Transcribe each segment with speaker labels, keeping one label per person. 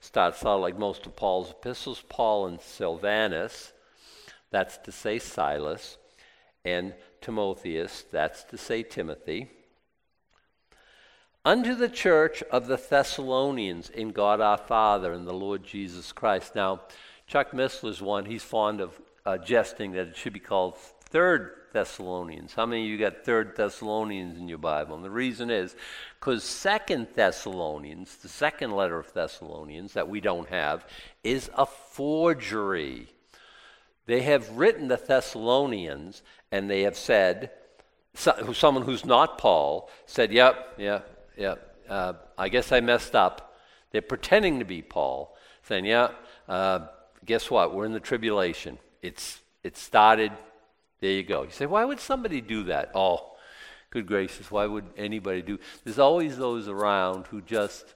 Speaker 1: starts out like most of Paul's epistles, Paul and Silvanus, that's to say Silas, and Timotheus, that's to say Timothy, unto the church of the Thessalonians in God our Father and the Lord Jesus Christ. Now, Chuck Missler's one, he's fond of jesting that it should be called 3rd Thessalonians. How many of you got 3rd Thessalonians in your Bible? And the reason is because 2nd Thessalonians, the second letter of Thessalonians that we don't have, is a forgery. They have written the Thessalonians, and they have said, someone who's not Paul said, yep, I guess I messed up. They're pretending to be Paul, saying, guess what? We're in the tribulation. It started. There you go. You say, why would somebody do that? Oh, good gracious, why would anybody do? There's always those around who just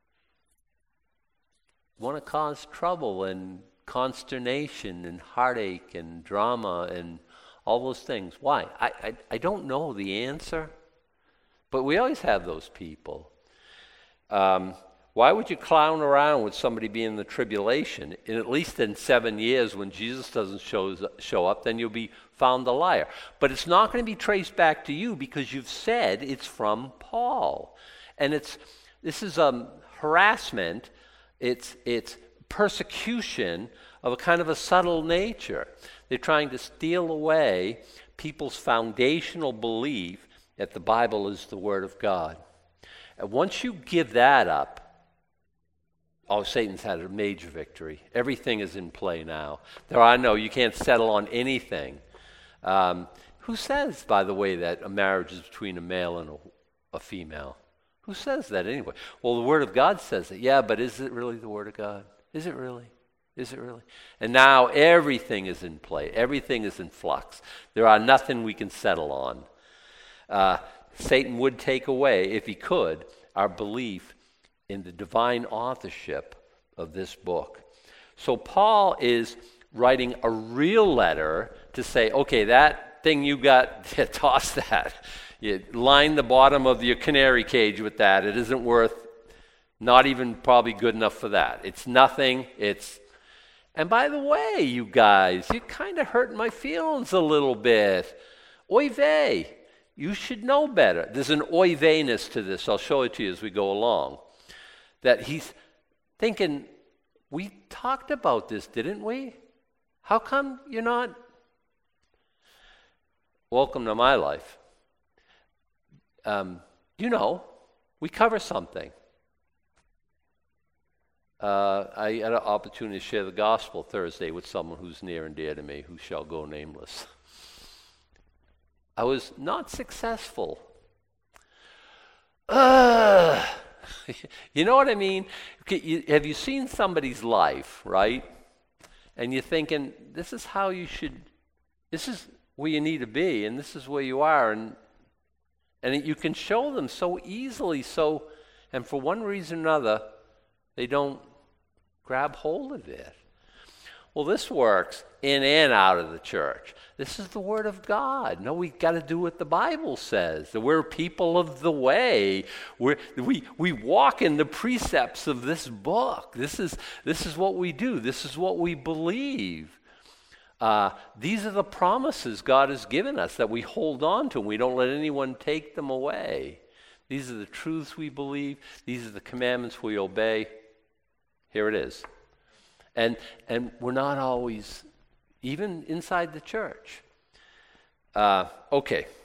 Speaker 1: want to cause trouble and consternation and heartache and drama and all those things. Why? I don't know the answer, but we always have those people. Why would you clown around with somebody being in the tribulation? And at least in 7 years when Jesus doesn't show up, then you'll be found a liar. But it's not going to be traced back to you because you've said it's from Paul. And this is harassment, it's persecution of a kind of a subtle nature. They're trying to steal away people's foundational belief that the Bible is the Word of God. And once you give that up, Satan's had a major victory. Everything is in play now. You can't settle on anything. Who says, by the way, that a marriage is between a male and a female? Who says that anyway? Well, the Word of God says it. Yeah, but is it really the Word of God? Is it really? Is it really? And now everything is in play. Everything is in flux. There are nothing we can settle on. Satan would take away, if he could, our belief in the divine authorship of this book. So Paul is writing a real letter to say, okay, that thing you got, toss that. You line the bottom of your canary cage with that. It isn't worth, not even probably good enough for that. It's nothing. And by the way, you guys, you're kind of hurting my feelings a little bit. Oy vey. You should know better. There's an oy vey-ness to this. I'll show it to you as we go along. That he's thinking, we talked about this, didn't we? How come you're not? Welcome to my life. We cover something. I had an opportunity to share the gospel Thursday with someone who's near and dear to me, who shall go nameless. I was not successful. You know what I mean? Have you seen somebody's life, right? And you're thinking, this is how you should, this is where you need to be, and this is where you are, and you can show them so easily, and for one reason or another, they don't grab hold of it. Well, this works in and out of the church. This is the Word of God. No, we've got to do what the Bible says. We're people of the way. We walk in the precepts of this book. This is what we do. This is what we believe. These are the promises God has given us that we hold on to, and we don't let anyone take them away. These are the truths we believe. These are the commandments we obey. Here it is. And we're not always, even inside the church. Okay.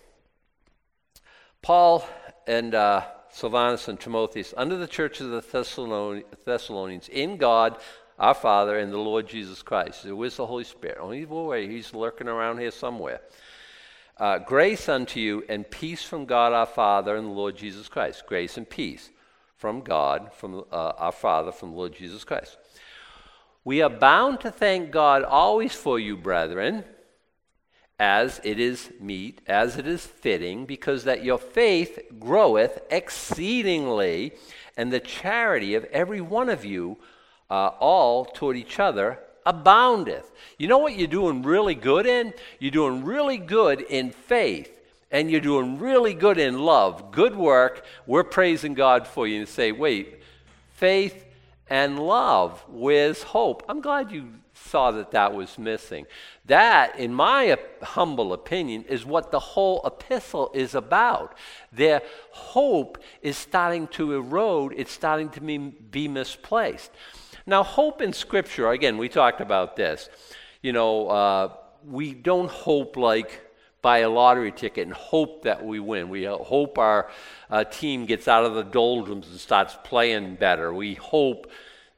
Speaker 1: Paul and Silvanus and Timotheus, under the church of the Thessalonians, in God, our Father, and the Lord Jesus Christ. Where's the Holy Spirit? Only way, he's lurking around here somewhere. Grace unto you and peace from God our Father and the Lord Jesus Christ. Grace and peace from God, from our Father, from the Lord Jesus Christ. We are bound to thank God always for you, brethren, as it is meet, as it is fitting, because that your faith groweth exceedingly, and the charity of every one of you all toward each other aboundeth. You know what you're doing really good in? You're doing really good in faith, and you're doing really good in love. Good work. We're praising God for you and say, wait, faith and love. Where's hope? I'm glad you saw that was missing. That, in my humble opinion, is what the whole epistle is about. Their hope is starting to erode. It's starting to be misplaced. Now, hope in Scripture, again, we talked about this. We don't hope like buy a lottery ticket and hope that we win. We hope our team gets out of the doldrums and starts playing better. We hope.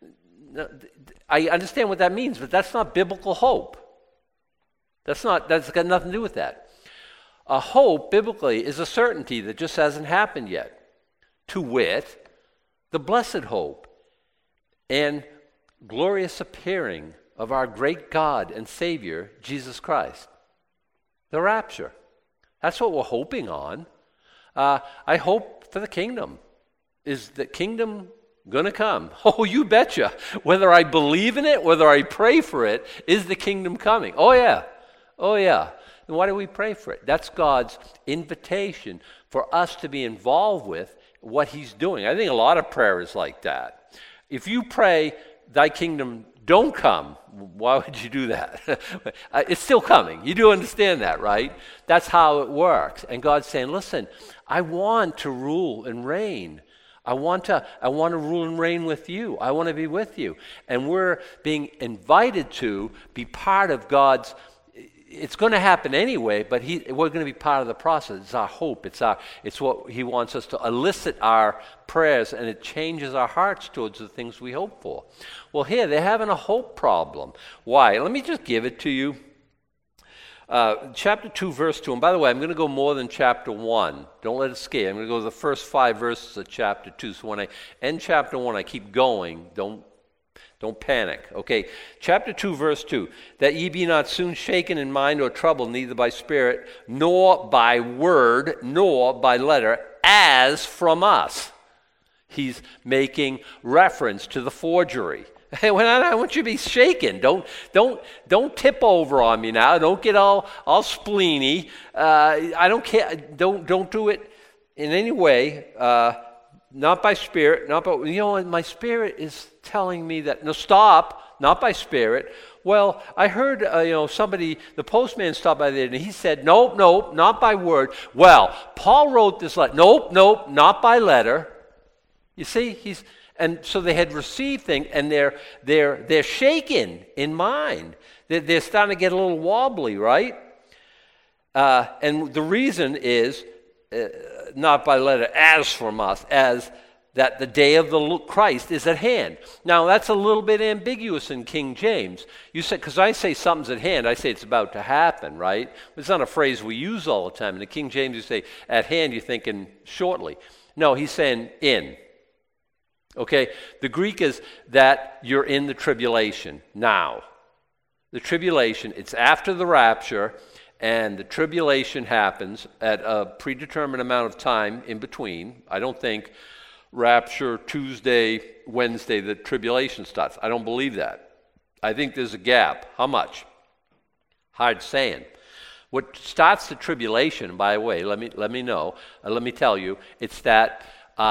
Speaker 1: I understand what that means, but that's not biblical hope. That's got nothing to do with that. A hope, biblically, is a certainty that just hasn't happened yet. To wit, the blessed hope and glorious appearing of our great God and Savior, Jesus Christ. The rapture. That's what we're hoping on. I hope for the kingdom. Is the kingdom going to come? Oh, you betcha. Whether I believe in it, whether I pray for it, is the kingdom coming? Oh, yeah. Oh, yeah. And why do we pray for it? That's God's invitation for us to be involved with what He's doing. I think a lot of prayer is like that. If you pray, thy kingdom don't come, why would you do that? It's still coming. You do understand that, right? That's how it works. And God's saying, listen, I want to rule and reign. I want to rule and reign with you. I want to be with you. And we're being invited to be part of God's. It's going to happen anyway, but we're going to be part of the process. It's our hope. It's what He wants us to elicit our prayers, and it changes our hearts towards the things we hope for. Well, here, they're having a hope problem. Why? Let me just give it to you. Chapter 2, verse 2. And by the way, I'm going to go more than chapter 1. Don't let it scare. I'm going to go to the first 5 verses of chapter 2. So when I end chapter 1, I keep going. Don't panic. Okay, chapter 2, verse 2. That ye be not soon shaken in mind or troubled, neither by spirit, nor by word, nor by letter, as from us. He's making reference to the forgery. Hey, I want you to be shaken. Don't tip over on me now. Don't get all spleeny. I don't care. Don't do it in any way. Not by spirit, not by, my spirit is telling me that, no, stop, not by spirit. Well, I heard, somebody, the postman stopped by there and he said, nope, not by word. Well, Paul wrote this letter, nope, not by letter. You see, and so they had received things and they're shaken in mind. They're starting to get a little wobbly, right? And the reason is, not by letter, as from us, as that the day of the Christ is at hand. Now, that's a little bit ambiguous in King James. You said, because I say something's at hand, I say it's about to happen, right? It's not a phrase we use all the time. In the King James, you say, at hand, you're thinking shortly. No, he's saying in. Okay? The Greek is that you're in the tribulation now. The tribulation, it's after the rapture, and the tribulation happens at a predetermined amount of time in between. I don't think rapture, Tuesday, Wednesday, the tribulation starts. I don't believe that. I think there's a gap. How much? Hard saying. What starts the tribulation, by the way, let me know. Let me tell you, it's that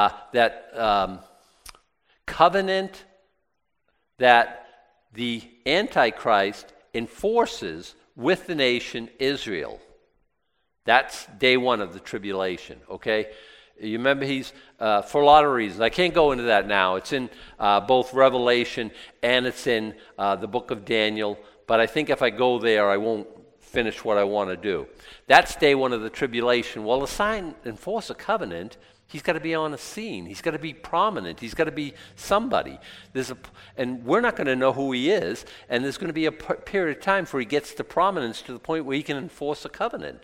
Speaker 1: covenant that the Antichrist enforces with the nation Israel. That's day one of the tribulation, okay? You remember he's, for a lot of reasons, I can't go into that now. It's in both Revelation and it's in the book of Daniel, but I think if I go there, I won't finish what I want to do. That's day one of the tribulation. Well, to sign, enforce a covenant, he's got to be on a scene. He's got to be prominent. He's got to be somebody. And we're not going to know who he is, and there's going to be a period of time before he gets to prominence to the point where he can enforce a covenant.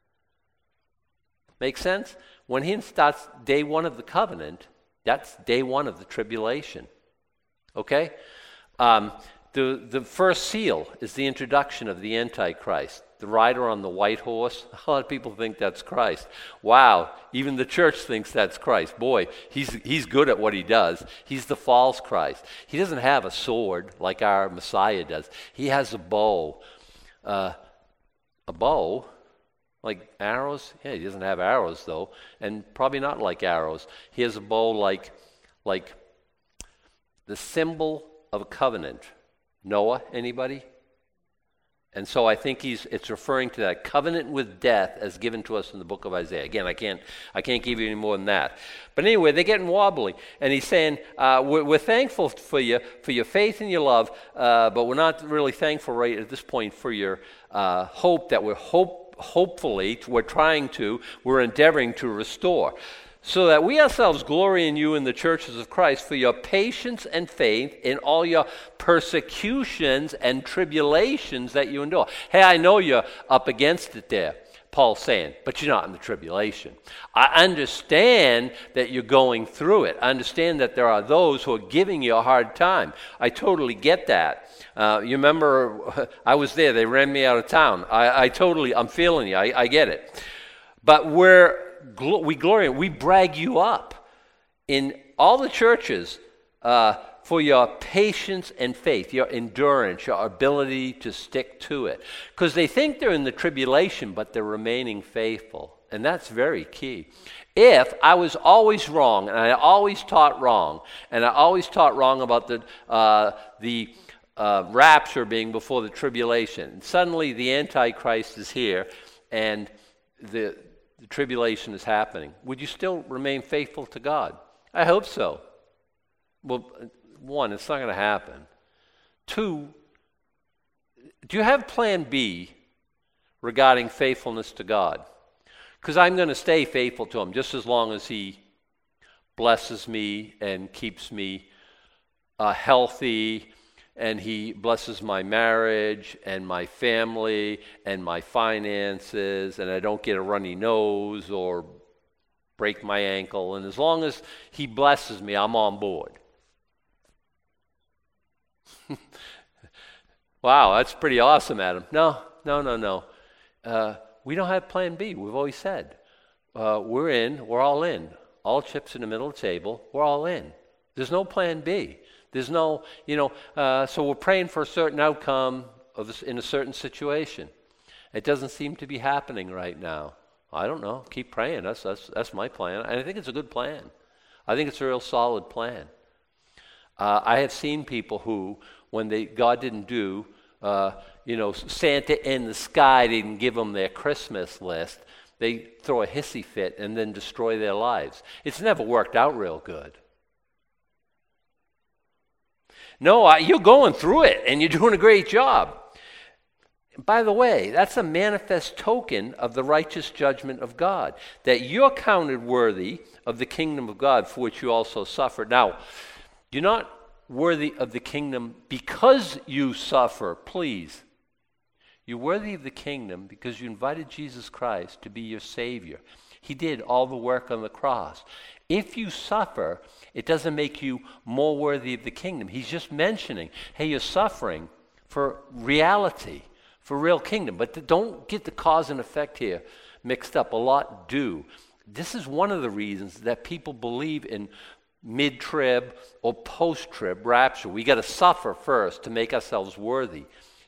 Speaker 1: Make sense? When he starts day one of the covenant, that's day one of the tribulation. Okay? The first seal is the introduction of the Antichrist, the rider on the white horse. A lot of people think that's Christ. Wow, even the church thinks that's Christ. Boy, he's good at what he does. He's the false Christ. He doesn't have a sword like our Messiah does. He has a bow. A bow? Like arrows? Yeah, he doesn't have arrows, though, and probably not like arrows. He has a bow like the symbol of a covenant. Noah, anybody? And so I think it's referring to that covenant with death as given to us in the book of Isaiah. Again, I can't give you any more than that. But anyway, they're getting wobbly. And he's saying, we're thankful for your faith and your love, but we're not really thankful right at this point for your hope that we're endeavoring to restore. So that we ourselves glory in you in the churches of Christ for your patience and faith in all your persecutions and tribulations that you endure. Hey, I know you're up against it there, Paul's saying, but you're not in the tribulation. I understand that you're going through it. I understand that there are those who are giving you a hard time. I totally get that. You remember, I was there. They ran me out of town. I'm feeling you. I get it. But we glory, we brag you up in all the churches for your patience and faith, your endurance, your ability to stick to it. Because they think they're in the tribulation, but they're remaining faithful. And that's very key. If I was always wrong, and I always taught wrong, and I always taught wrong about the rapture being before the tribulation, and suddenly the Antichrist is here, and the tribulation is happening, would you still remain faithful to God? I hope so. Well, one, it's not going to happen. Two, do you have plan B regarding faithfulness to God? Because I'm going to stay faithful to him just as long as he blesses me and keeps me healthy, and he blesses my marriage and my family and my finances, and I don't get a runny nose or break my ankle. And as long as he blesses me, I'm on board. Wow, that's pretty awesome, Adam. No. We don't have plan B. We've always said. We're all in. All chips in the middle of the table, we're all in. There's no plan B. There's no, so we're praying for a certain outcome in a certain situation. It doesn't seem to be happening right now. I don't know. Keep praying. That's my plan. And I think it's a good plan. I think it's a real solid plan. I have seen people who, when God didn't do, Santa in the sky didn't give them their Christmas list, they throw a hissy fit and then destroy their lives. It's never worked out real good. No, you're going through it, and you're doing a great job. By the way, that's a manifest token of the righteous judgment of God, that you're counted worthy of the kingdom of God for which you also suffered. Now, you're not worthy of the kingdom because you suffer, please. You're worthy of the kingdom because you invited Jesus Christ to be your Savior. He did all the work on the cross. If you suffer, it doesn't make you more worthy of the kingdom. He's just mentioning, hey, you're suffering for reality, for real kingdom. But don't get the cause and effect here mixed up. A lot do. This is one of the reasons that people believe in mid-trib or post-trib rapture. We got to suffer first to make ourselves worthy.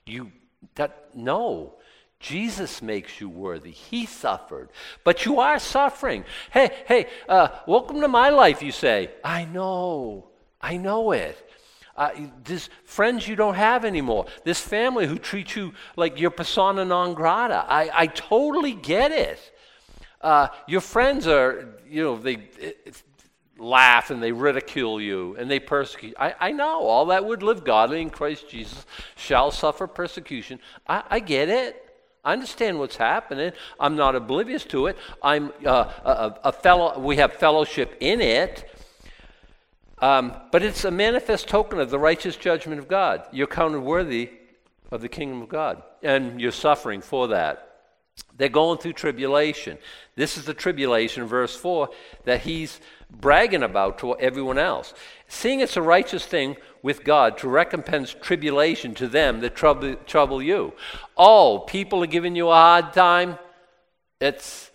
Speaker 1: No. Jesus makes you worthy. He suffered. But you are suffering. Hey, welcome to my life, you say. I know it. There's friends you don't have anymore. This family who treat you like you're persona non grata. I totally get it. Your friends are, they laugh and they ridicule you and they persecute. I know. All that would live godly in Christ Jesus shall suffer persecution. I get it. I understand what's happening. I'm not oblivious to it. I'm a fellow. We have fellowship in it. But it's a manifest token of the righteous judgment of God. You're counted worthy of the kingdom of God, and you're suffering for that. They're going through tribulation. This is the tribulation, verse 4, that he's bragging about to everyone else. Seeing it's a righteous thing with God to recompense tribulation to them that trouble you. Oh, people are giving you a hard time. That's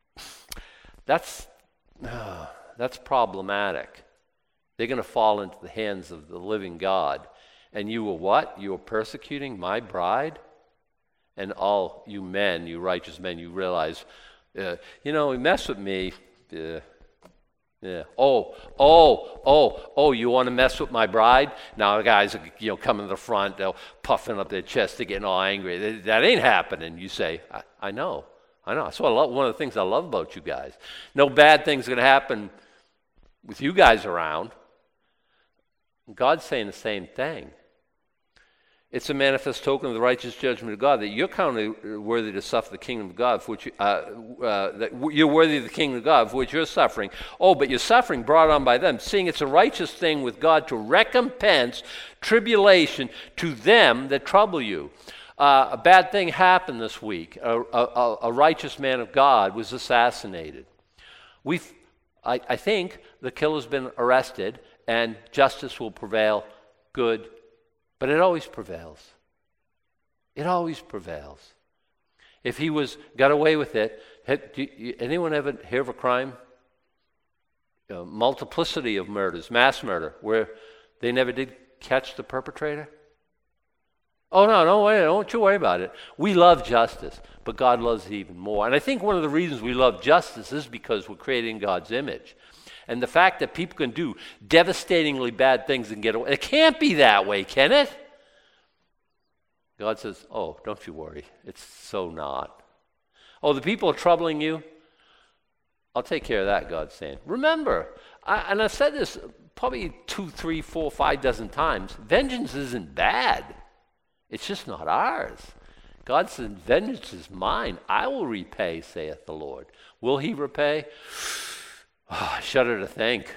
Speaker 1: problematic. They're going to fall into the hands of the living God. And you were what? You were persecuting my bride? And all you men, you righteous men, you realize, you mess with me, Yeah. You want to mess with my bride? Now the guys are, coming to the front, they're puffing up their chest, they're getting all angry. That ain't happening. You say, I know. That's what one of the things I love about you guys. No bad things are going to happen with you guys around. God's saying the same thing. It's a manifest token of the righteous judgment of God that you're counted worthy to suffer the kingdom of God, for which that you're worthy of the kingdom of God, for which you're suffering. Oh, but you're suffering brought on by them, seeing it's a righteous thing with God to recompense tribulation to them that trouble you. A bad thing happened this week. A righteous man of God was assassinated. I think the killer's been arrested, and justice will prevail. Good. But it always prevails. It always prevails. If he got away with it, anyone ever hear of a crime? Multiplicity of murders, mass murder, where they never did catch the perpetrator? Oh, no, don't you worry about it. We love justice, but God loves it even more. And I think one of the reasons we love justice is because we're created in God's image. And the fact that people can do devastatingly bad things and get away, it can't be that way, can it? God says, oh, don't you worry. It's so not. Oh, the people are troubling you? I'll take care of that, God's saying. Remember, and I've said this probably 2, 3, 4, 5 dozen times, vengeance isn't bad. It's just not ours. God said, vengeance is mine. I will repay, saith the Lord. Will he repay? Oh, I shudder to think.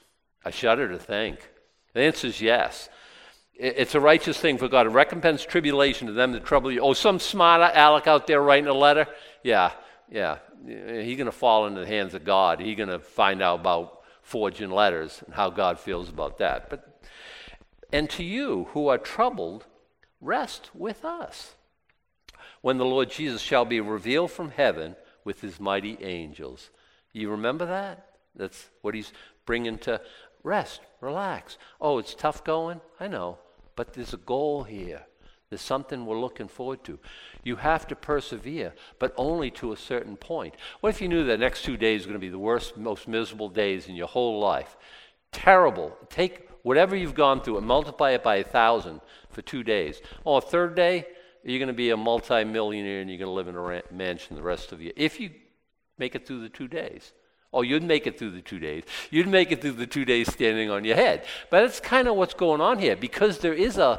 Speaker 1: The answer is yes. It's a righteous thing for God to recompense tribulation to them that trouble you. Oh, some smart aleck out there writing a letter? Yeah. He's going to fall into the hands of God. He's going to find out about forging letters and how God feels about that. And to you who are troubled, rest with us. When the Lord Jesus shall be revealed from heaven with his mighty angels. You remember that? That's what he's bringing to rest, relax. Oh, it's tough going? I know. But there's a goal here. There's something we're looking forward to. You have to persevere, but only to a certain point. What if you knew the next 2 days are going to be the worst, most miserable days in your whole life? Terrible. Take whatever you've gone through and multiply it by 1,000 for 2 days. Oh, a third day, you're going to be a multi-millionaire and you're going to live in a mansion the rest of your life. If you make it through the 2 days. Oh, you'd make it through the 2 days. You'd make it through the 2 days standing on your head. But that's kind of what's going on here, because there is a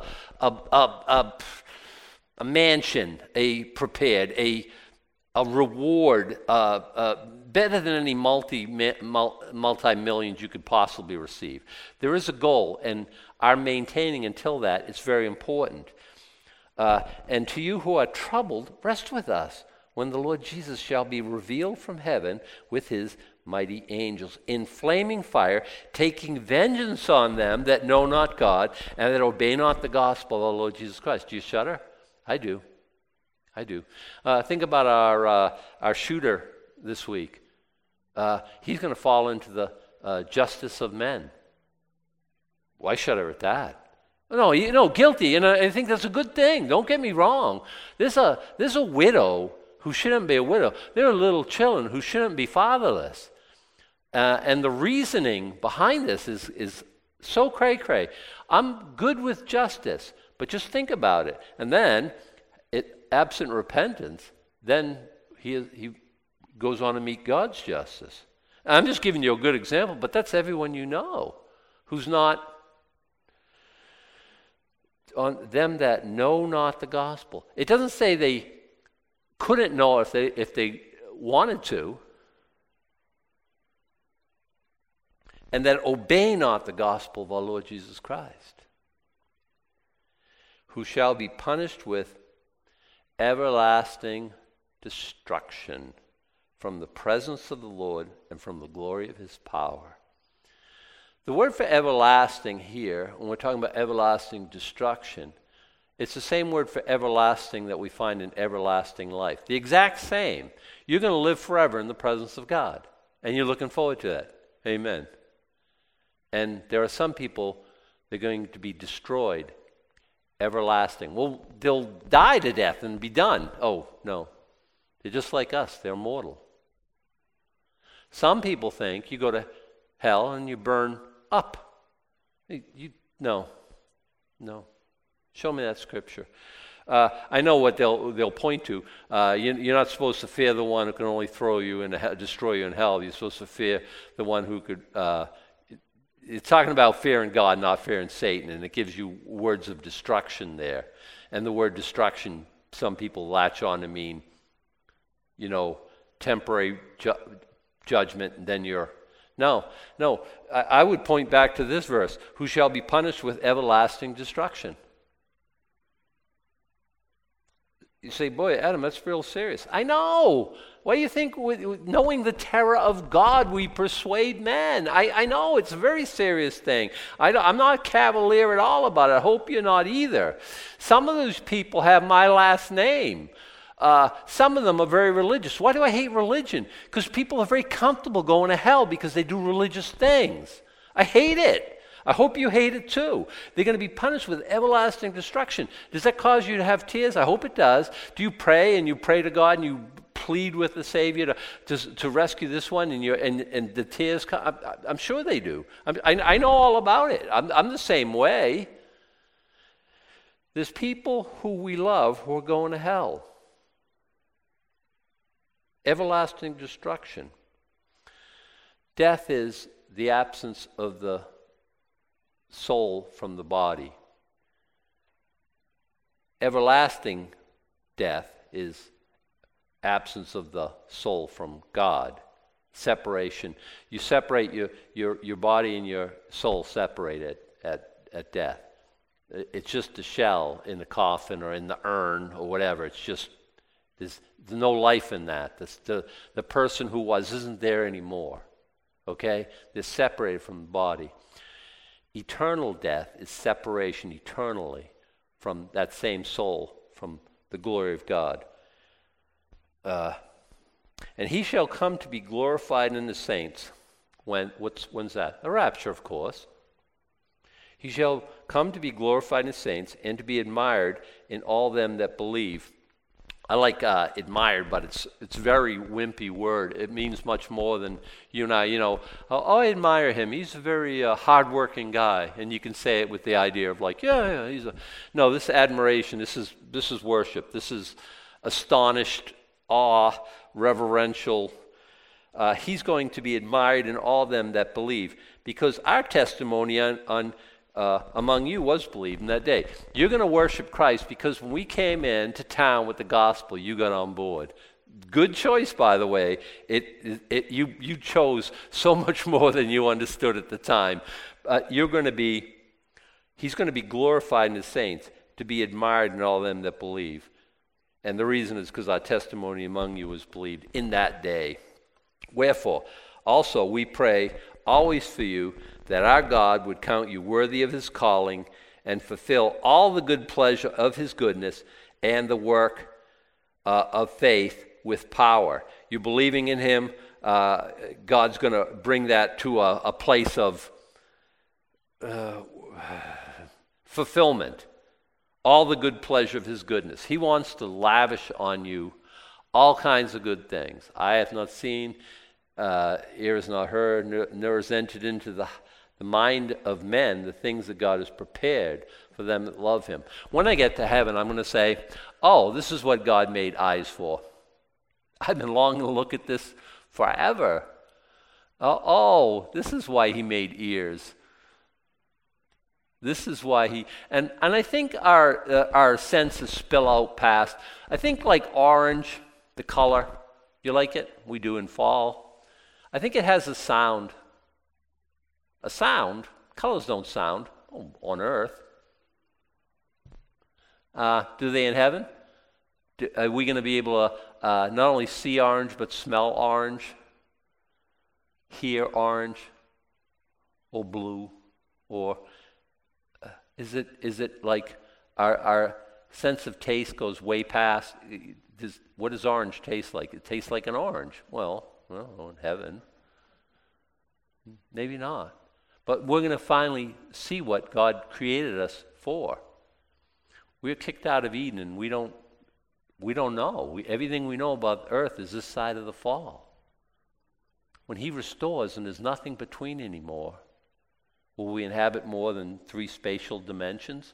Speaker 1: mansion, a reward, better than any multi-millions you could possibly receive. There is a goal, and our maintaining until that is very important. And to you who are troubled, rest with us when the Lord Jesus shall be revealed from heaven with his mighty angels, in flaming fire, taking vengeance on them that know not God and that obey not the gospel of our Lord Jesus Christ. Do you shudder? I do. Think about our shooter this week. He's going to fall into the justice of men. Why shudder at that? No, guilty, and I think that's a good thing. Don't get me wrong. There's a widow who shouldn't be a widow. There are little children who shouldn't be fatherless. And the reasoning behind this is so cray-cray. I'm good with justice, but just think about it. And then, absent repentance, then he goes on to meet God's justice. I'm just giving you a good example, but that's everyone you know who's not on them that know not the gospel. It doesn't say they couldn't know if they wanted to, and that obey not the gospel of our Lord Jesus Christ, who shall be punished with everlasting destruction from the presence of the Lord and from the glory of his power. The word for everlasting here, when we're talking about everlasting destruction, it's the same word for everlasting that we find in everlasting life. The exact same. You're going to live forever in the presence of God, and you're looking forward to that. Amen. And there are some people, they're going to be destroyed, everlasting. Well, they'll die to death and be done. Oh, no. They're just like us. They're mortal. Some people think you go to hell and you burn up. No. Show me that scripture. I know what they'll point to. You're not supposed to fear the one who can only throw you and destroy you in hell. You're supposed to fear the one who could. It's talking about fearing God, not fearing Satan, and it gives you words of destruction there. And the word destruction, some people latch on to mean, temporary judgment, and then you're. No. I would point back to this verse: who shall be punished with everlasting destruction. You say, boy, Adam, that's real serious. I know. Why do you think, knowing the terror of God, we persuade men? I know, it's a very serious thing. I'm not cavalier at all about it. I hope you're not either. Some of those people have my last name. Some of them are very religious. Why do I hate religion? Because people are very comfortable going to hell because they do religious things. I hate it. I hope you hate it too. They're going to be punished with everlasting destruction. Does that cause you to have tears? I hope it does. Do you pray and you pray to God and you plead with the Savior to rescue this one and the tears come? I'm sure they do. I know all about it. I'm the same way. There's people who we love who are going to hell. Everlasting destruction. Death is the absence of the soul from the body. Everlasting death is absence of the soul from God. Separation. You separate your body and your soul separated at death. It's just a shell in the coffin or in the urn or whatever. It's just, there's no life in that. The person who was isn't there anymore. Okay? They're separated from the body. Eternal death is separation eternally from that same soul, from the glory of God. And he shall come to be glorified in the saints. When's that? The rapture, of course. He shall come to be glorified in the saints and to be admired in all them that believe. I like admired, but it's a very wimpy word. It means much more than you and I, I admire him. He's a very hardworking guy. And you can say it with the idea of like, no, this admiration, this is worship. This is astonished, awe, reverential. He's going to be admired in all them that believe, because our testimony among you was believed in that day. You're going to worship Christ because when we came into town with the gospel, you got on board. Good choice, by the way. You chose so much more than you understood at the time. He's going to be glorified in the saints, to be admired in all them that believe. And the reason is because our testimony among you was believed in that day. Wherefore, also we pray always for you, that our God would count you worthy of his calling and fulfill all the good pleasure of his goodness and the work of faith with power. You're believing in him. God's going to bring that to a place of fulfillment. All the good pleasure of his goodness. He wants to lavish on you all kinds of good things. Eye hath not seen, ear has not heard, nor has entered into the mind of men the things that God has prepared for them that love him. When I get to heaven, I'm going to say, oh, this is what God made eyes for. I've been longing to look at this forever. Oh, this is why he made ears. This is why he, and I think our senses spill out past. I think like orange, the color, you like it? We do in fall. I think it has a sound. A sound. Colors don't sound on earth. Do they in heaven? Are we going to be able to not only see orange but smell orange, hear orange, or blue, or is it like our sense of taste goes way past? What does orange taste like? It tastes like an orange. Well, in heaven, maybe not. But we're going to finally see what God created us for. We're kicked out of Eden, and we don't know. Everything we know about earth is this side of the fall. when he restores and there's nothing between anymore, will we inhabit more than 3 spatial dimensions?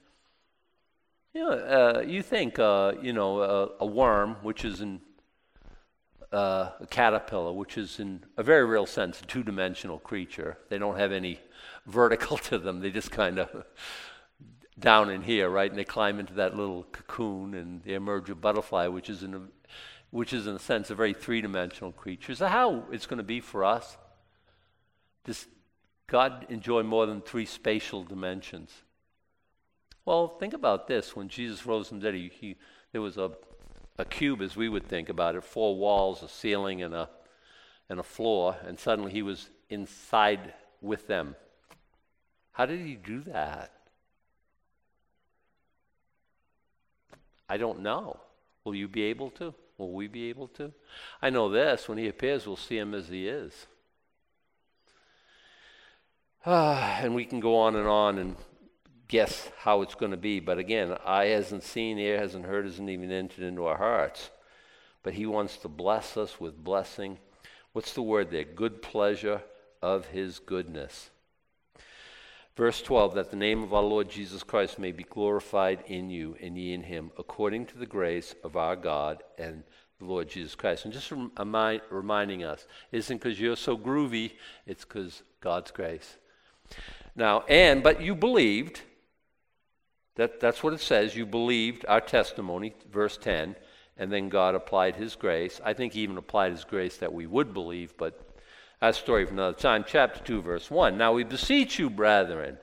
Speaker 1: You think, a worm, which is in a caterpillar, which is in a very real sense a 2-dimensional creature. They don't have any vertical to them. They just kind of down in here, right? And they climb into that little cocoon and they emerge a butterfly, which is in a sense a very 3-dimensional creature. So how it's going to be for us? Does God enjoy more than 3 spatial dimensions? Well, think about this. When Jesus rose from the dead, there was a cube, as we would think about it, 4 walls, a ceiling, and a floor, and suddenly he was inside with them. How did he do that? I don't know. Will you be able to? Will we be able to? I know this, when he appears, we'll see him as he is. And we can go on and guess how it's going to be. But again, eye hasn't seen, ear hasn't heard, hasn't even entered into our hearts. But he wants to bless us with blessing. What's the word there? Good pleasure of his goodness. Verse 12, that the name of our Lord Jesus Christ may be glorified in you and ye in him, according to the grace of our God and the Lord Jesus Christ. And just reminding us, it isn't because you're so groovy, it's because God's grace. Now, but you believed, that's what it says, you believed our testimony, verse 10, and then God applied his grace. I think he even applied his grace that we would believe, but that's a story for another time. Chapter 2, verse 1. Now we beseech you, brethren,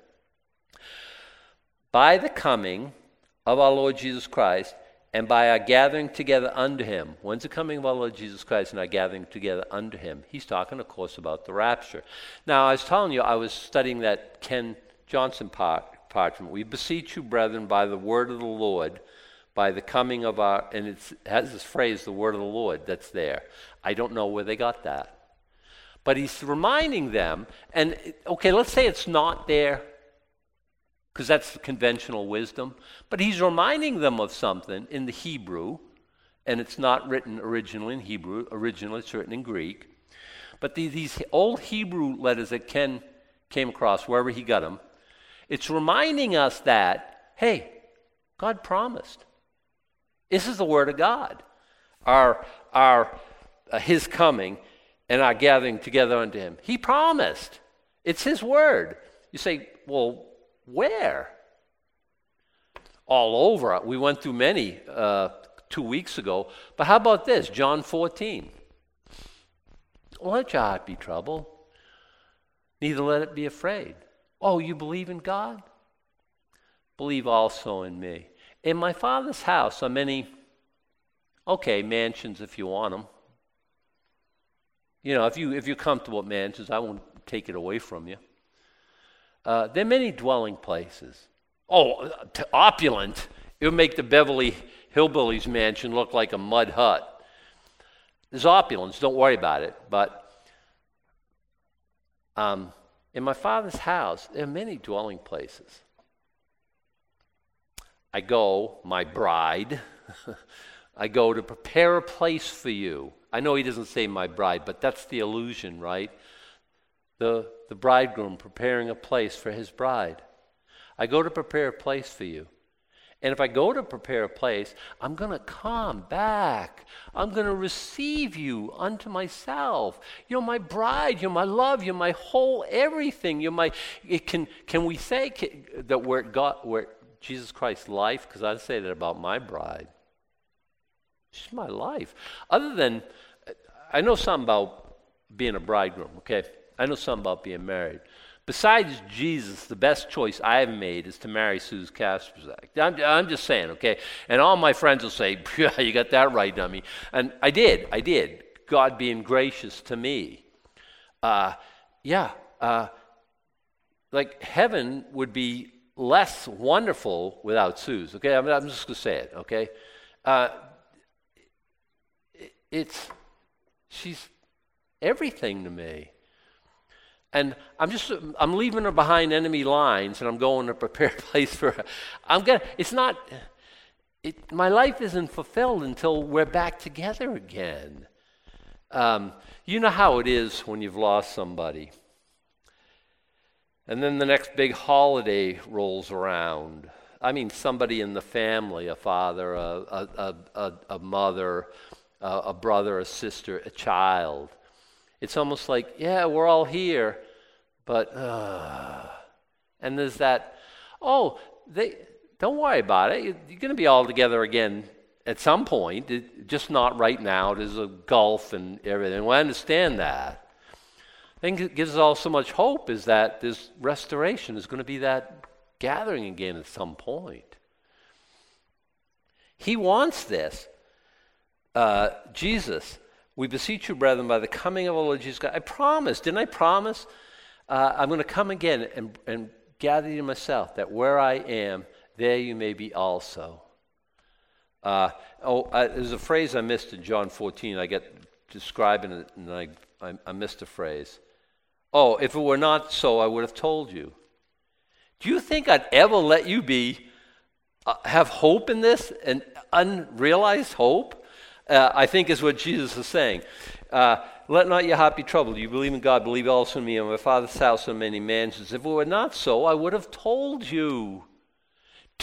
Speaker 1: by the coming of our Lord Jesus Christ, and by our gathering together unto him. When's the coming of our Lord Jesus Christ and our gathering together unto him? He's talking, of course, about the rapture. Now, I was telling you, I was studying that Ken Johnson parchment. We beseech you, brethren, by the word of the Lord, by the coming of our, and it has this phrase, the word of the Lord, that's there. I don't know where they got that. But he's reminding them, and okay, let's say it's not there, because that's the conventional wisdom, but he's reminding them of something in the Hebrew, and it's not written originally in Hebrew, originally it's written in Greek, but these old Hebrew letters that Ken came across, wherever he got them, it's reminding us that, hey, God promised. This is the word of God. His coming and our gathering together unto him. He promised. It's his word. You say, well, where? All over. We went through many 2 weeks ago. But how about this? John 14. Let your heart be troubled. Neither let it be afraid. Oh, you believe in God? Believe also in me. In my Father's house are many, mansions if you want them. If you're comfortable with mansions, I won't take it away from you. There are many dwelling places. Opulent. It would make the Beverly Hillbillies mansion look like a mud hut. There's opulence, don't worry about it. But in my Father's house, there are many dwelling places. I go, my bride, I go to prepare a place for you. I know he doesn't say my bride, but that's the illusion, right? The bridegroom preparing a place for his bride. I go to prepare a place for you. And if I go to prepare a place, I'm going to come back. I'm going to receive you unto myself. You're my bride. You're my love. You're my whole everything. You're my. Can we say that we're Jesus Christ's life? Because I'd say that about my bride. She's my life. Other than, I know something about being a bridegroom. Okay, I know something about being married. Besides Jesus, the best choice I have made is to marry Suze Kasperzak. I'm just saying, okay? And all my friends will say, yeah, you got that right, dummy. And I did. God being gracious to me. Like heaven would be less wonderful without Suze, okay? I'm just going to say it, okay? She's everything to me. And I'm leaving her behind enemy lines, and I'm going to prepare a place for her. My life isn't fulfilled until we're back together again. You know how it is when you've lost somebody. And then the next big holiday rolls around. I mean, somebody in the family, a father, a mother, a brother, a sister, a child. It's almost like, yeah, we're all here, but, and there's that, don't worry about it. You're going to be all together again at some point, just not right now. There's a gulf and everything. Well, I understand that. I think it gives us all so much hope is that this restoration is going to be that gathering again at some point. He wants this. Jesus, we beseech you, brethren, by the coming of our Lord Jesus Christ. I promised, didn't I promise? I'm going to come again and gather you to myself, that where I am, there you may be also. There's a phrase I missed in John 14. I get describing it, and I missed a phrase. Oh, if it were not so, I would have told you. Do you think I'd ever let you have hope in this, and unrealized hope? I think is what Jesus is saying. Let not your heart be troubled. You believe in God, believe also in me. In my Father's house are many mansions. If it were not so, I would have told you. Do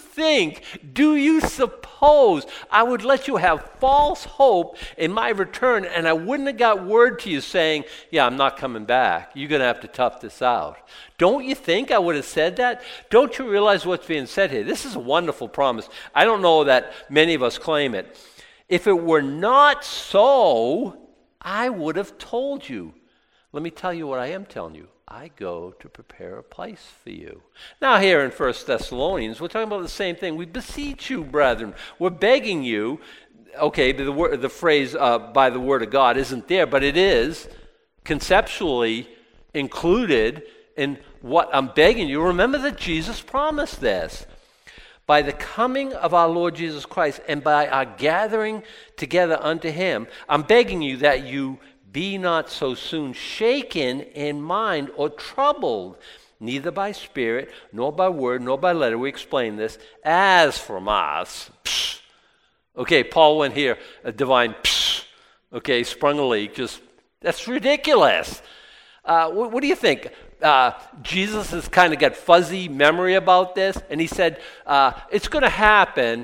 Speaker 1: you suppose I would let you have false hope in my return, and I wouldn't have got word to you saying, yeah, I'm not coming back. You're going to have to tough this out. Don't you think I would have said that? Don't you realize what's being said here? This is a wonderful promise. I don't know that many of us claim it. If it were not so, I would have told you. Let me tell you what I am telling you. I go to prepare a place for you. Now here in 1 Thessalonians, we're talking about the same thing. We beseech you, brethren. We're begging you. Okay, the phrase by the word of God isn't there, but it is conceptually included in what I'm begging you. Remember that Jesus promised this. By the coming of our Lord Jesus Christ and by our gathering together unto him, I'm begging you that you be not so soon shaken in mind or troubled, neither by spirit, nor by word, nor by letter. We explain this. As from us. Psh. Okay, Paul went here, a divine psh. Okay, sprung a leak. That's ridiculous. What do you think? Jesus has kind of got fuzzy memory about this, and he said, it's going to happen.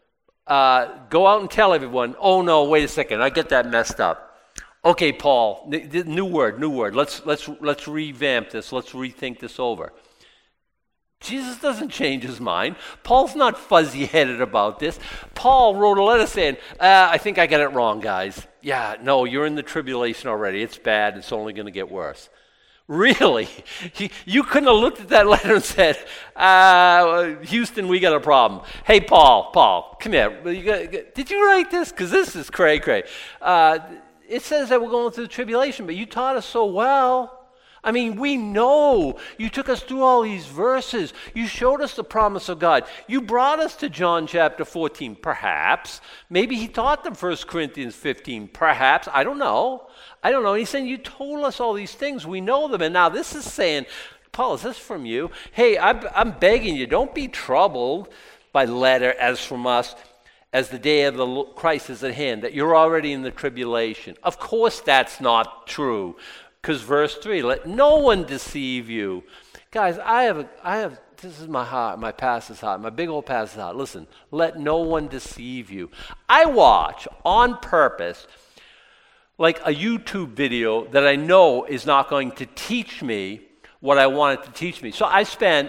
Speaker 1: Go out and tell everyone. Oh, no, wait a second. I get that messed up. Okay, Paul, new word. Let's revamp this. Let's rethink this over. Jesus doesn't change his mind. Paul's not fuzzy-headed about this. Paul wrote a letter saying, I think I got it wrong, guys. Yeah, no, you're in the tribulation already. It's bad. It's only going to get worse. Really? You couldn't have looked at that letter and said, Houston, we got a problem. Hey, Paul, come here. Did you write this? Because this is cray-cray. It says that we're going through the tribulation, but you taught us so well. I mean, we know. You took us through all these verses. You showed us the promise of God. You brought us to John chapter 14, perhaps. Maybe he taught them 1 Corinthians 15, perhaps. I don't know. And he's saying, you told us all these things. We know them. And now this is saying, Paul, is this from you? Hey, I'm begging you, don't be troubled by letter as from us, as the day of the Christ is at hand, that you're already in the tribulation. Of course that's not true, because verse 3, let no one deceive you. Guys, I have. This is my heart, my pastor's heart, my big old pastor's heart. Listen, let no one deceive you. I watch on purpose like a YouTube video that I know is not going to teach me what I want it to teach me. So I spent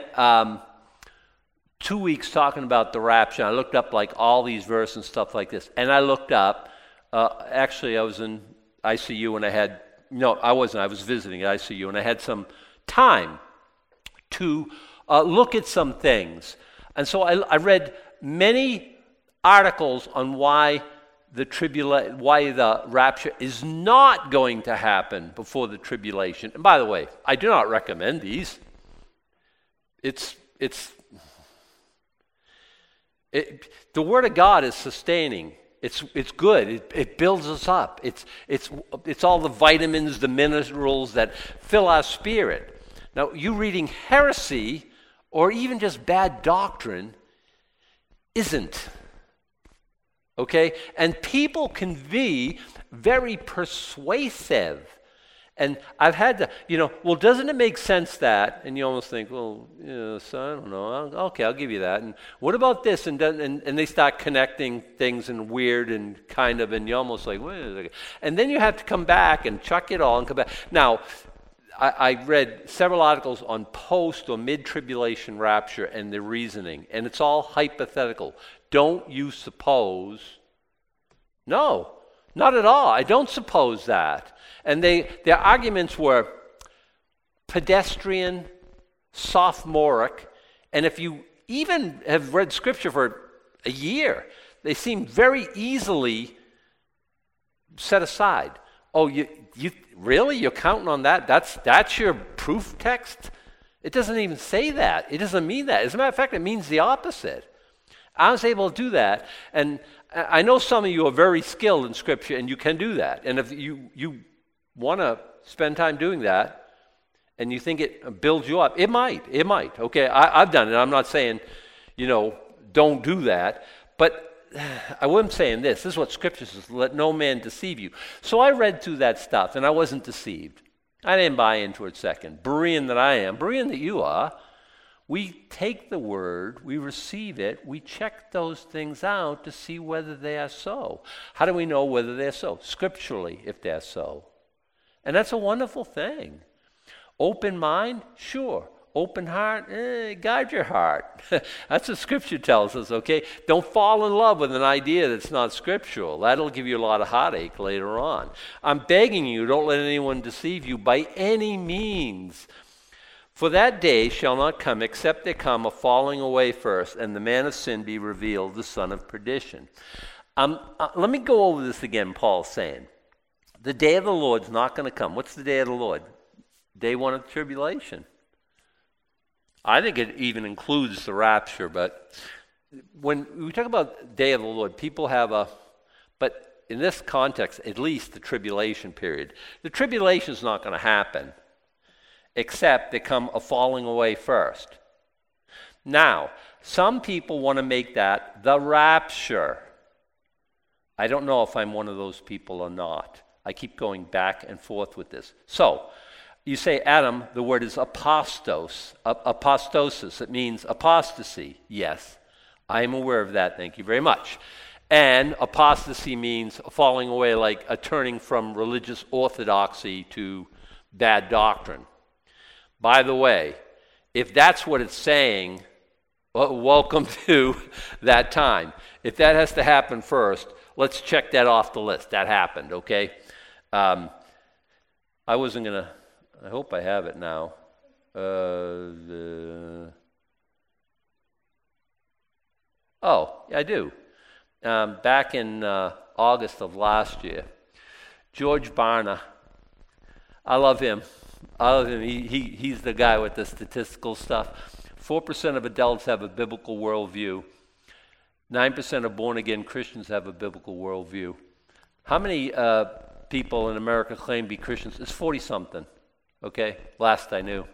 Speaker 1: 2 weeks talking about the rapture. I looked up like all these verses and stuff like this. And I looked up, actually I was in ICU and I wasn't, I was visiting at ICU and I had some time to look at some things. And so I read many articles on why the rapture is not going to happen before the tribulation. And by the way, I do not recommend these. The Word of God is sustaining. It's good. It builds us up. It's all the vitamins, the minerals that fill our spirit. Now, you reading heresy or even just bad doctrine isn't. Okay? And people can be very persuasive. And I've had to, well, doesn't it make sense that? And you almost think, well, so I don't know. Okay, I'll give you that. And what about this? And they start connecting things and weird and kind of, and you're almost like, wait a second. And then you have to come back and chuck it all and come back. Now, I read several articles on post or mid-tribulation rapture and the reasoning, and it's all hypothetical. Don't you suppose? No, not at all. I don't suppose that. And their arguments were pedestrian, sophomoric, and if you even have read Scripture for a year, they seem very easily set aside. Oh, you really? You're counting on that? That's your proof text? It doesn't even say that. It doesn't mean that. As a matter of fact, it means the opposite. I was able to do that, and I know some of you are very skilled in Scripture, and you can do that. And if you want to spend time doing that, and you think it builds you up, it might. Okay, I've done it. I'm not saying, don't do that, but I am saying this is what Scripture says, let no man deceive you. So I read through that stuff, and I wasn't deceived. I didn't buy into it second. Berean that I am, Berean that you are, we take the word, we receive it, we check those things out to see whether they are so. How do we know whether they're so? Scripturally, if they're so. And that's a wonderful thing. Open mind? Sure. Open heart? Guide your heart. That's what Scripture tells us, okay? Don't fall in love with an idea that's not scriptural. That'll give you a lot of heartache later on. I'm begging you, don't let anyone deceive you by any means. For that day shall not come, except there come a falling away first, and the man of sin be revealed, the son of perdition. Let me go over this again, Paul's saying. The day of the Lord's not going to come. What's the day of the Lord? Day one of the tribulation. I think it even includes the rapture, but when we talk about day of the Lord, people have but in this context, at least the tribulation period. The tribulation is not going to happen, except there come a falling away first. Now, some people want to make that the rapture. I don't know if I'm one of those people or not. I keep going back and forth with this. So, you say, Adam, the word is apostosis. It means apostasy. Yes, I am aware of that. Thank you very much. And apostasy means falling away, like a turning from religious orthodoxy to bad doctrine. By the way, if that's what it's saying, well, welcome to that time. If that has to happen first, let's check that off the list. That happened, okay? I wasn't going to... I hope I have it now. I do. Back in August of last year, George Barna, I love him. He's the guy with the statistical stuff. 4% of adults have a biblical worldview. 9% of born-again Christians have a biblical worldview. How many people in America claim to be Christians? It's 40-something. Okay, last I knew.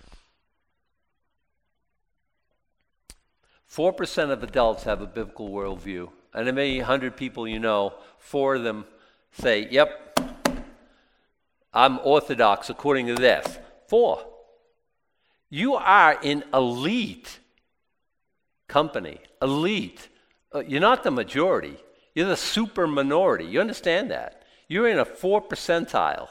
Speaker 1: 4% of adults have a biblical worldview. And of many 100 people you know, 4 of them say, yep, I'm orthodox according to this. 4. You are in elite company. Elite. You're not the majority. You're the super minority. You understand that? You're in a 4 percentile.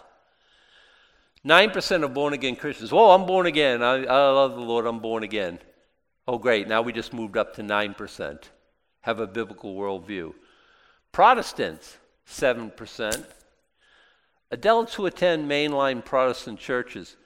Speaker 1: 9% of born-again Christians. Oh, I'm born again. I love the Lord. I'm born again. Oh, great. Now we just moved up to 9%. Have a biblical worldview. Protestants, 7%. Adults who attend mainline Protestant churches,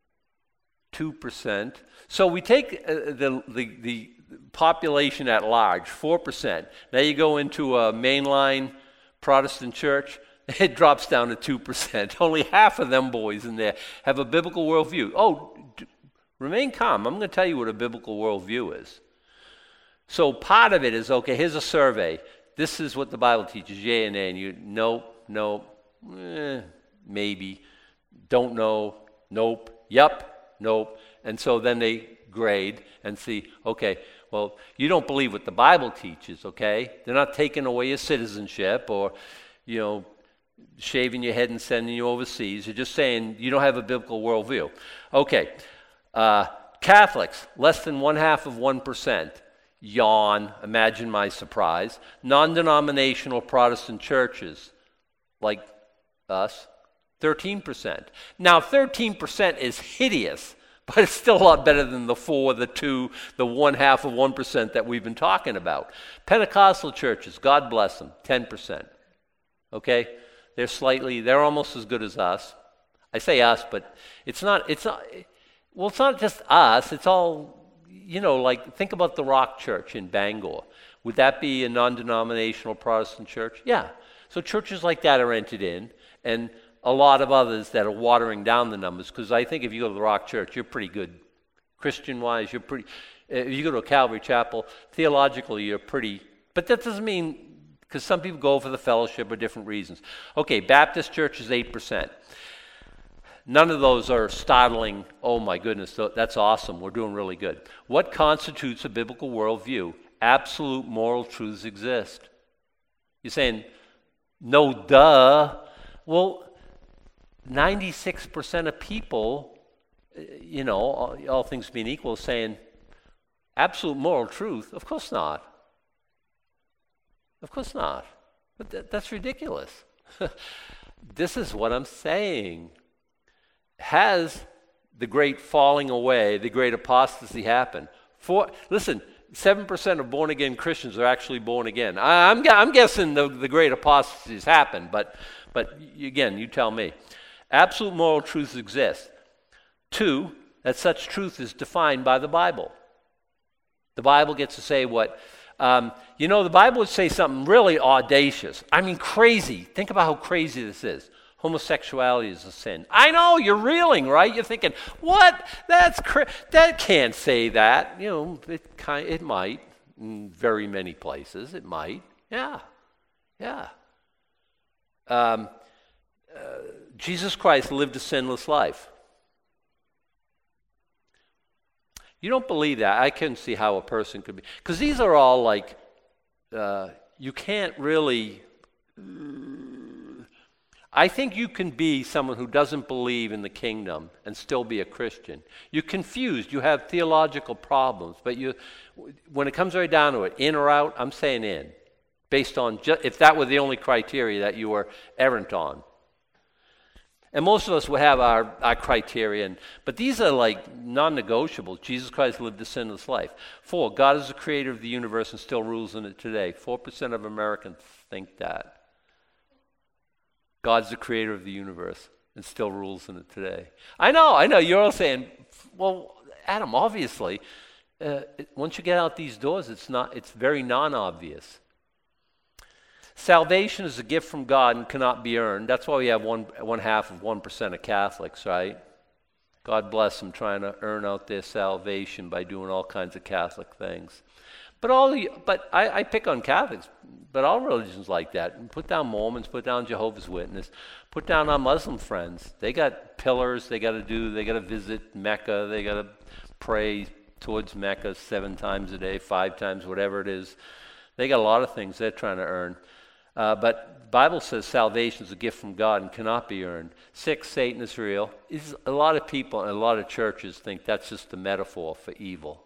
Speaker 1: 2%. So we take the population at large, 4%. Now you go into a mainline Protestant church, it drops down to 2%. Only half of them boys in there have a biblical worldview. Oh, remain calm. I'm going to tell you what a biblical worldview is. So part of it is, okay, here's a survey. This is what the Bible teaches, yay and nay. And you, nope, maybe, don't know, nope, yep, nope. And so then they grade and see, okay, well, you don't believe what the Bible teaches, okay? They're not taking away your citizenship or, shaving your head and sending you overseas. They're just saying you don't have a biblical worldview. Okay. Catholics, less than 0.5%. Yawn, imagine my surprise. Non-denominational Protestant churches, like us, 13%. Now, 13% is hideous, but it's still a lot better than the 4, the 2, the 0.5% that we've been talking about. Pentecostal churches, God bless them, 10%. Okay? They're almost as good as us. I say us, but it's not just us, it's all, think about the Rock Church in Bangor. Would that be a non-denominational Protestant church? Yeah. So churches like that are entered in, and a lot of others that are watering down the numbers, because I think if you go to the Rock Church, you're pretty good. Christian-wise, if you go to a Calvary Chapel, theologically, you're pretty, but that doesn't mean, because some people go for the fellowship for different reasons. Okay, Baptist church is 8%. None of those are startling, oh my goodness, that's awesome, we're doing really good. What constitutes a biblical worldview? Absolute moral truths exist. You're saying, no duh. Well, 96% of people, all things being equal, saying absolute moral truth. Of course not. Of course not. But that's ridiculous. This is what I'm saying. Has the great falling away, the great apostasy happened? Listen, 7% of born-again Christians are actually born again. I'm guessing the great apostasy has happened, but again, you tell me. Absolute moral truths exist. 2, that such truth is defined by the Bible. The Bible gets to say what, the Bible would say something really audacious. I mean, crazy. Think about how crazy this is. Homosexuality is a sin. I know, you're reeling, right? You're thinking, what? That can't say that. It might. In very many places, it might. Yeah. Jesus Christ lived a sinless life. You don't believe that. I can see how a person could be. Because these are all like, you can't really... I think you can be someone who doesn't believe in the kingdom and still be a Christian. You're confused. You have theological problems. But when it comes right down to it, in or out, I'm saying in. Based on, if that were the only criteria that you were errant on. And most of us will have our criteria. But these are like non-negotiables. Jesus Christ lived a sinless life. 4, God is the creator of the universe and still rules in it today. 4% of Americans think that. God's the creator of the universe and still rules in it today. I know. You're all saying, well, Adam, obviously, once you get out these doors, it's very non-obvious. Salvation is a gift from God and cannot be earned. That's why we have 0.5% of Catholics, right? God bless them trying to earn out their salvation by doing all kinds of Catholic things. But I pick on Catholics, but all religions like that. Put down Mormons, put down Jehovah's Witnesses, put down our Muslim friends. They got pillars they got to visit Mecca, they got to pray towards Mecca 7 times a day, 5 times, whatever it is. They got a lot of things they're trying to earn. But the Bible says salvation is a gift from God and cannot be earned. 6, Satan is real. A lot of people and a lot of churches think that's just a metaphor for evil.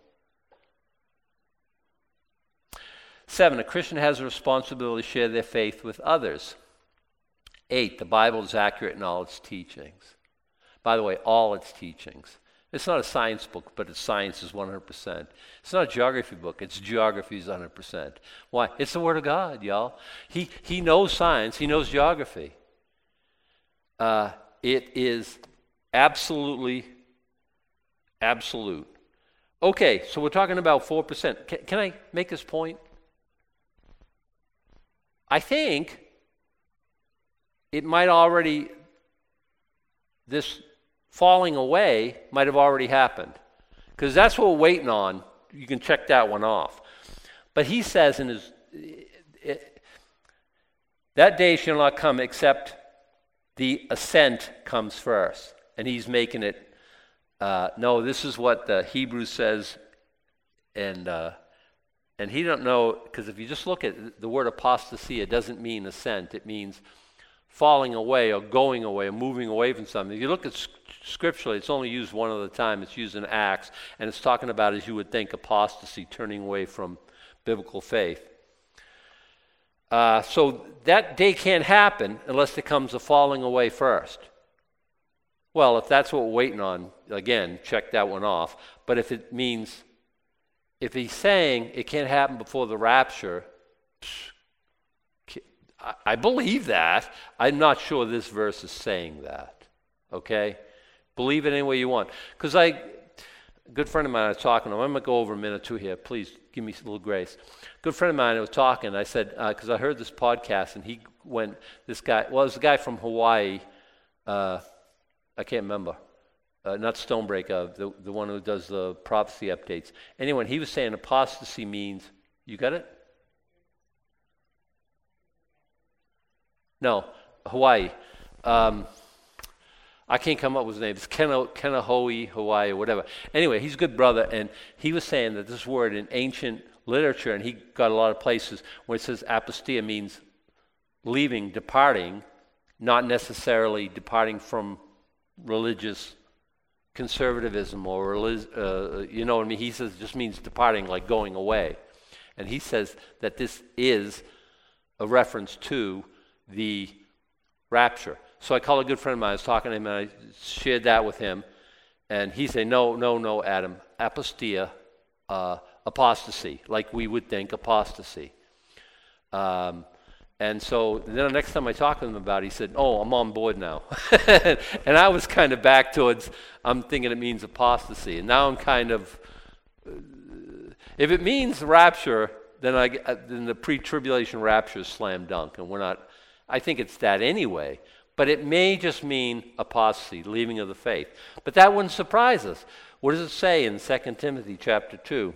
Speaker 1: 7, a Christian has a responsibility to share their faith with others. 8, the Bible is accurate in all its teachings. By the way, all its teachings. It's not a science book, but its science is 100%. It's not a geography book, its geography is 100%. Why? It's the Word of God, y'all. He knows science, he knows geography. It is absolutely absolute. Okay, so we're talking about 4%. Can I make this point? I think it might already, this falling away might have already happened. Because that's what we're waiting on. You can check that one off. But he says in his, that day shall not come except the ascent comes first. And he's making it, no, this is what the Hebrews says, and And he don't know, because if you just look at the word apostasy, it doesn't mean assent. It means falling away or going away or moving away from something. If you look at scripturally, it's only used one other time. It's used in Acts, and it's talking about, as you would think, apostasy, turning away from biblical faith. So that day can't happen unless there comes a falling away first. Well, if that's what we're waiting on, again, check that one off. But if it means, if he's saying it can't happen before the rapture, I believe that. I'm not sure this verse is saying that. Okay? Believe it any way you want. Because a good friend of mine, I was talking to him. I'm going to go over a minute or two here. Please give me a little grace. Good friend of mine, I was talking. I said, because I heard this podcast, and he went, this guy, well, it was a guy from Hawaii. I can't remember. Not Stonebreaker, the one who does the prophecy updates. Anyway, he was saying apostasy means, you got it? No, Hawaii. I can't come up with his name. It's Kenahoe, Hawaii, or whatever. Anyway, he's a good brother, and he was saying that this word in ancient literature, and he got a lot of places where it says apostia means leaving, departing, not necessarily departing from religious conservatism or you know what I mean. He says it just means departing, like going away, and he says that this is a reference to the rapture. So I called a good friend of mine. I was talking to him, and I shared that with him, and he said, "No, Adam, apostia, apostasy, like we would think apostasy." And so then the next time I talked to him about it, he said, "Oh, I'm on board now." And I was kind of back towards, I'm thinking it means apostasy. And now I'm kind of, if it means rapture, then the pre-tribulation rapture is slam dunk. And we're not, I think it's that anyway. But it may just mean apostasy, leaving of the faith. But that wouldn't surprise us. What does it say in 2 Timothy chapter 2?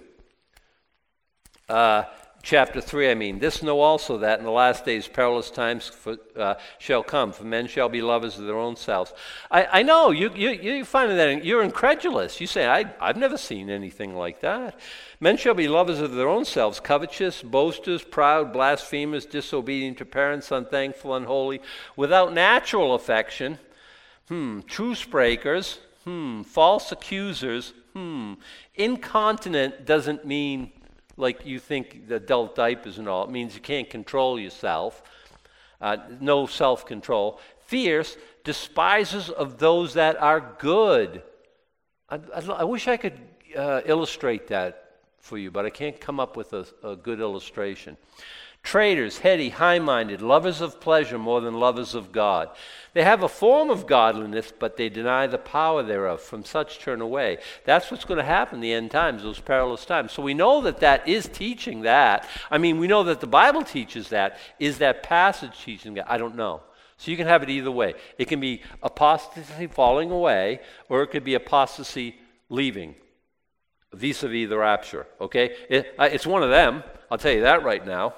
Speaker 1: Chapter 3, This know also that in the last days perilous times shall come, for men shall be lovers of their own selves. I know, you're finding that, you're incredulous. You say, I've never seen anything like that. Men shall be lovers of their own selves, covetous, boasters, proud, blasphemers, disobedient to parents, unthankful, unholy, without natural affection, truce breakers, false accusers, incontinent doesn't mean like you think the adult diapers and all. It means you can't control yourself. No self-control. Fierce, despisers of those that are good. I wish I could illustrate that for you, but I can't come up with a good illustration. Traitors, heady, high-minded, lovers of pleasure more than lovers of God. They have a form of godliness, but they deny the power thereof. From such turn away. That's what's going to happen in the end times, those perilous times. So we know that is teaching that. We know that the Bible teaches that. Is that passage teaching that? I don't know. So you can have it either way. It can be apostasy falling away, or it could be apostasy leaving, vis-a-vis the rapture. Okay? It's one of them. I'll tell you that right now.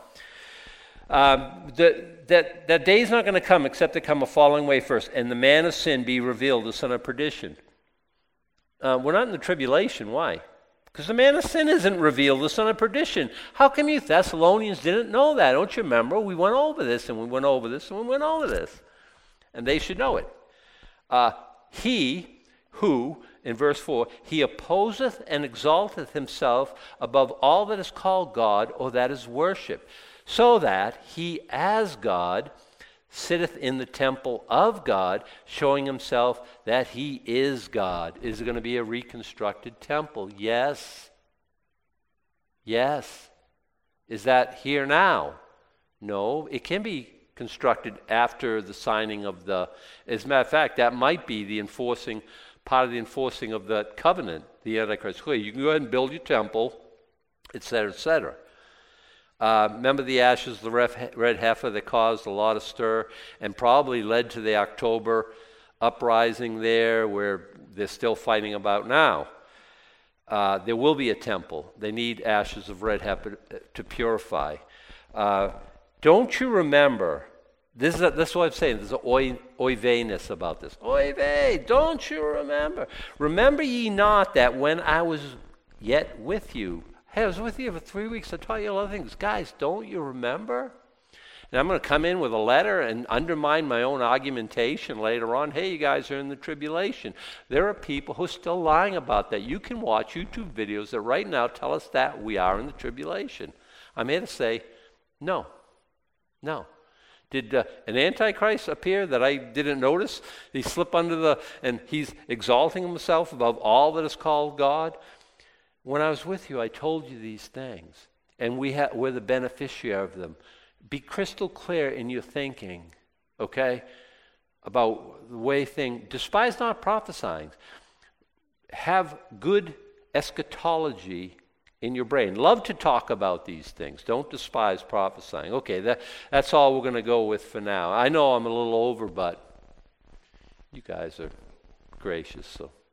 Speaker 1: That day is not going to come except to come a falling away first, and the man of sin be revealed, the son of perdition. We're not in the tribulation. Why? Because the man of sin isn't revealed, the son of perdition. How come you Thessalonians didn't know that? Don't you remember? We went over this, and we went over this, and we went over this. And they should know it. He who, in verse 4, he opposeth and exalteth himself above all that is called God or that is worshipped, so that he as God sitteth in the temple of God, showing himself that he is God. Is it going to be a reconstructed temple? Yes. Yes. Is that here now? No. It can be constructed after the signing of the... As a matter of fact, that might be the enforcing, part of the enforcing of the covenant, the Antichrist. You can go ahead and build your temple, etc., etc. Remember the ashes of the red heifer that caused a lot of stir and probably led to the October uprising there where they're still fighting about now. There will be a temple. They need ashes of red heifer to purify. Don't you remember, this is what I'm saying, there's an oive-ness about this. Oive, don't you remember? Remember ye not that when I was yet with you, Hey, I was with you for 3 weeks. I taught you a lot of things. Guys, don't you remember? And I'm going to come in with a letter and undermine my own argumentation later on. Hey, you guys are in the tribulation. There are people who are still lying about that. You can watch YouTube videos that right now tell us that we are in the tribulation. I'm here to say, no. Did an Antichrist appear that I didn't notice? He slipped and he's exalting himself above all that is called God? When I was with you, I told you these things, and we're the beneficiary of them. Be crystal clear in your thinking, okay, about the way despise not prophesying. Have good eschatology in your brain. Love to talk about these things. Don't despise prophesying. Okay, that's all we're going to go with for now. I know I'm a little over, but you guys are gracious, so